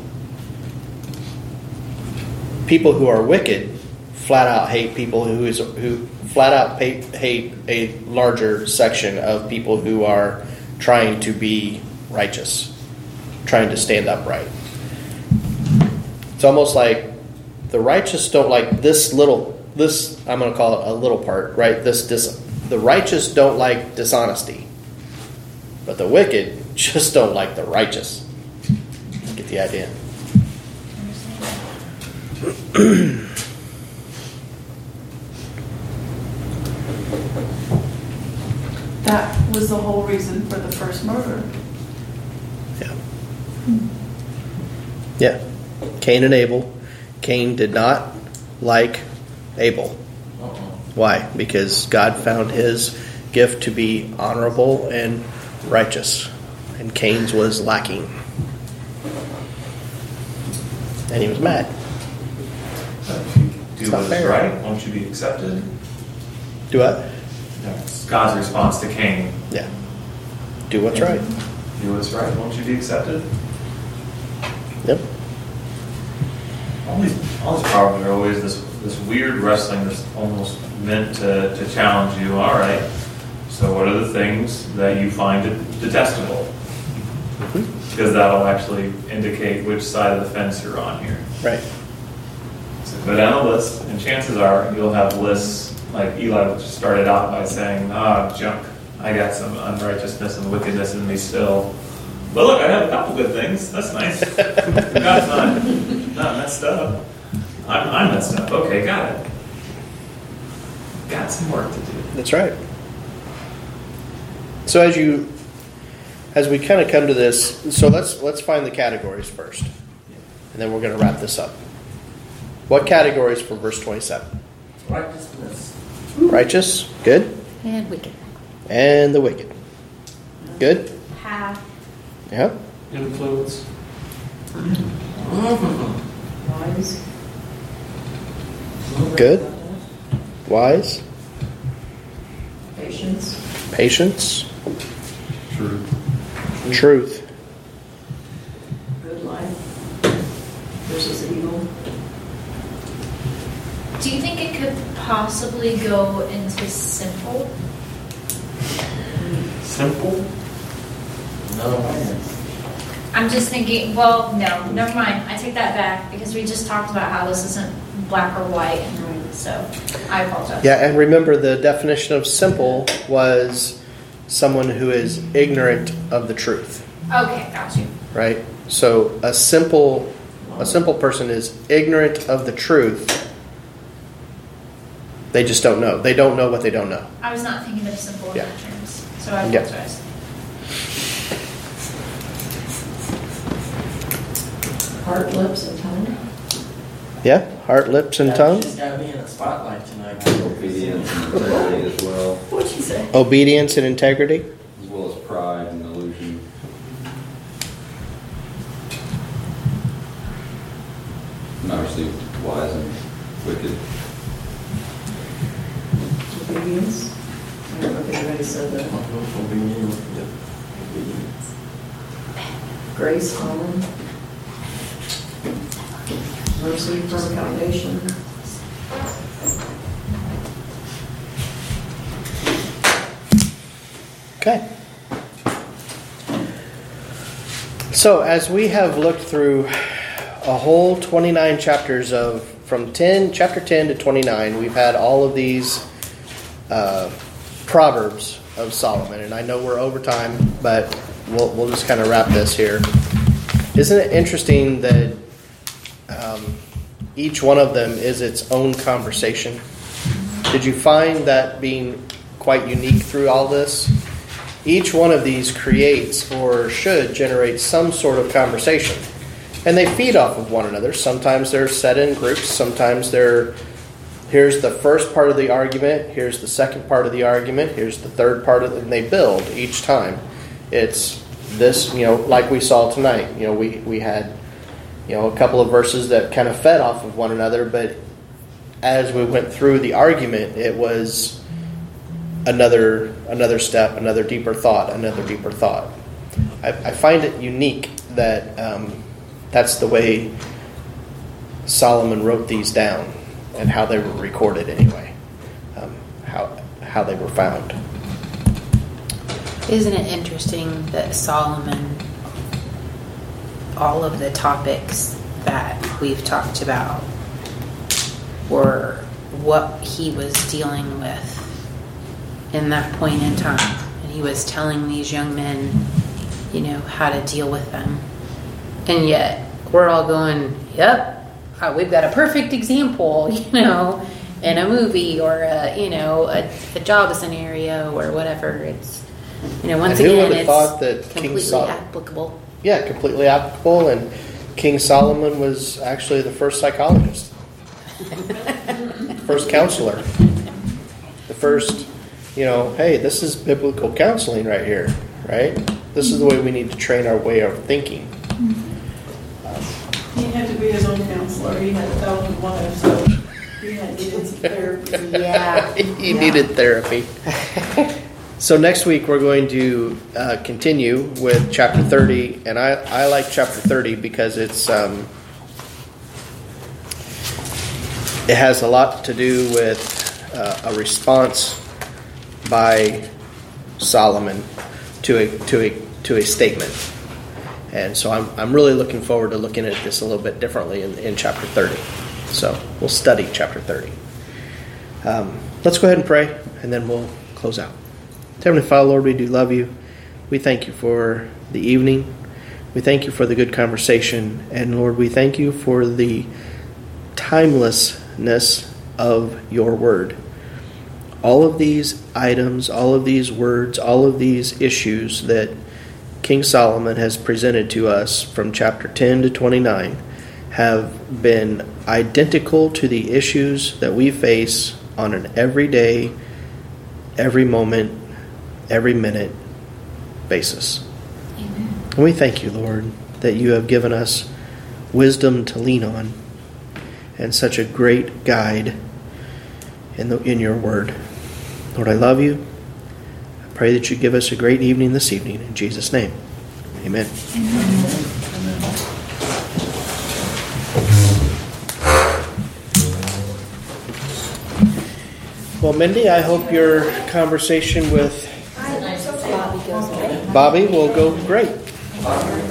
Speaker 1: People who are wicked flat out hate people who flat out hate a larger section of people who are trying to be righteous, trying to stand upright. It's almost like the righteous don't like this I'm going to call it a little part, right? The righteous don't like dishonesty, but the wicked just don't like the righteous. Get the idea?
Speaker 7: That was the whole reason for the first murder.
Speaker 1: Yeah. Yeah. Cain and Abel. Cain did not like Abel. Why? Because God found his gift to be honorable and righteous, and Cain's was lacking. And he was mad.
Speaker 3: Do what is right, won't you be accepted?
Speaker 1: Do what?
Speaker 3: That's God's response to Cain.
Speaker 1: Yeah. Do what's right.
Speaker 3: Do what's right, won't you be accepted?
Speaker 1: Yep.
Speaker 3: All these problems are always this weird wrestling that's almost meant to challenge you. All right, so what are the things that you find detestable? Because that'll actually indicate which side of the fence you're on here.
Speaker 1: Right.
Speaker 3: So go down the list, and chances are you'll have lists like Eli just started out by saying, junk. I got some unrighteousness and wickedness in me still. But look, I have a couple good things. That's nice. God's not messed up. I'm messed up. Okay, got it. Got some work to do.
Speaker 1: That's right. So as we kind of come to this, so let's find the categories first, and then we're going to wrap this up. What categories for verse 27?
Speaker 2: Righteousness.
Speaker 1: Righteous, good,
Speaker 5: And wicked.
Speaker 1: and the wicked, good.
Speaker 6: Half.
Speaker 1: Yeah.
Speaker 10: Influence.
Speaker 4: Wise.
Speaker 1: Good. Wise,
Speaker 4: Patience.
Speaker 1: patience,
Speaker 3: True.
Speaker 1: truth.
Speaker 4: Good life. Versus evil.
Speaker 6: Do you think it could possibly go into simple?
Speaker 10: Simple.
Speaker 2: No.
Speaker 6: I'm just thinking, well, no, never mind. I take that back because we just talked about how this isn't black or white. So I apologize.
Speaker 1: Yeah, and remember the definition of simple was someone who is ignorant of the truth,
Speaker 6: Okay, got you.
Speaker 1: right? So a simple person is ignorant of the truth. They just don't know. They don't know what they don't know.
Speaker 6: I was not thinking of simple in
Speaker 1: Yeah.
Speaker 6: that terms, so I
Speaker 1: Yeah.
Speaker 6: apologize.
Speaker 4: Heart, lips, and tongue.
Speaker 1: Yeah, heart, lips, and tongue.
Speaker 2: She's got me in a spotlight tonight.
Speaker 9: Obedience and integrity as well,
Speaker 4: What'd she say?
Speaker 1: Obedience and integrity.
Speaker 9: as well as pride and illusion. wise and wicked.
Speaker 4: Obedience. I don't know if anybody said that.
Speaker 2: Obedience.
Speaker 4: Grace, honor. Mercy, firm foundation.
Speaker 1: Okay. So as we have looked through a whole 29 chapters from chapter 10 to 29, we've had all of these Proverbs of Solomon. And I know we're over time, but we'll just kind of wrap this here. Isn't it interesting that each one of them is its own conversation? Did you find that being quite unique through all this? Each one of these creates or should generate some sort of conversation. And they feed off of one another. Sometimes they're set in groups. Sometimes here's the first part of the argument, here's the second part of the argument, here's the third part of it, and they build each time. It's this, like we saw tonight. We had, a couple of verses that kind of fed off of one another, but as we went through the argument, it was another step, another deeper thought. I find it unique that that's the way Solomon wrote these down and how they were recorded anyway, how they were found.
Speaker 5: Isn't it interesting that Solomon, all of the topics that we've talked about were what he was dealing with in that point in time. And he was telling these young men, how to deal with them. And yet we're all going, yep, we've got a perfect example, in a movie or a job scenario or whatever. It's, once again, it's
Speaker 1: thought that
Speaker 5: completely applicable.
Speaker 1: Yeah, completely applicable. And King Solomon was actually the first psychologist, first counselor, the first, hey, this is biblical counseling right here, right? This is the way we need to train our way of thinking.
Speaker 7: He had to be his own counselor. He had 1,000 wives, so he needed some therapy.
Speaker 5: Yeah.
Speaker 1: He needed therapy. So next week we're going to continue with chapter 30, and I like chapter 30 because it has a lot to do with a response by Solomon to a statement. And so I'm really looking forward to looking at this a little bit differently in chapter 30. So we'll study chapter 30. Let's go ahead and pray, and then we'll close out. Heavenly Father, Lord, we do love you. We thank you for the evening. We thank you for the good conversation. And Lord, we thank you for the timelessness of your word. All of these items, all of these words, all of these issues that King Solomon has presented to us from chapter 10 to 29 have been identical to the issues that we face on an everyday, every moment, every minute basis.
Speaker 6: Amen.
Speaker 1: And we thank you, Lord, that you have given us wisdom to lean on and such a great guide in your word. Lord, I love you. I pray that you give us a great evening this evening. In Jesus' name, amen. Well, Mindy, I hope your conversation with Bobby will go great.
Speaker 6: I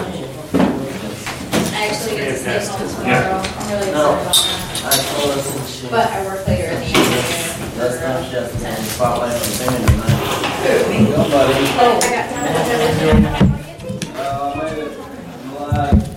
Speaker 6: actually get to stay home tomorrow. I'm really excited about that.
Speaker 2: I told us and she.
Speaker 6: But I work later in the afternoon.
Speaker 2: That's not just in spotlight from singing tonight.
Speaker 9: Hey, buddy.
Speaker 6: Oh, I got time.
Speaker 9: Made it. Glad.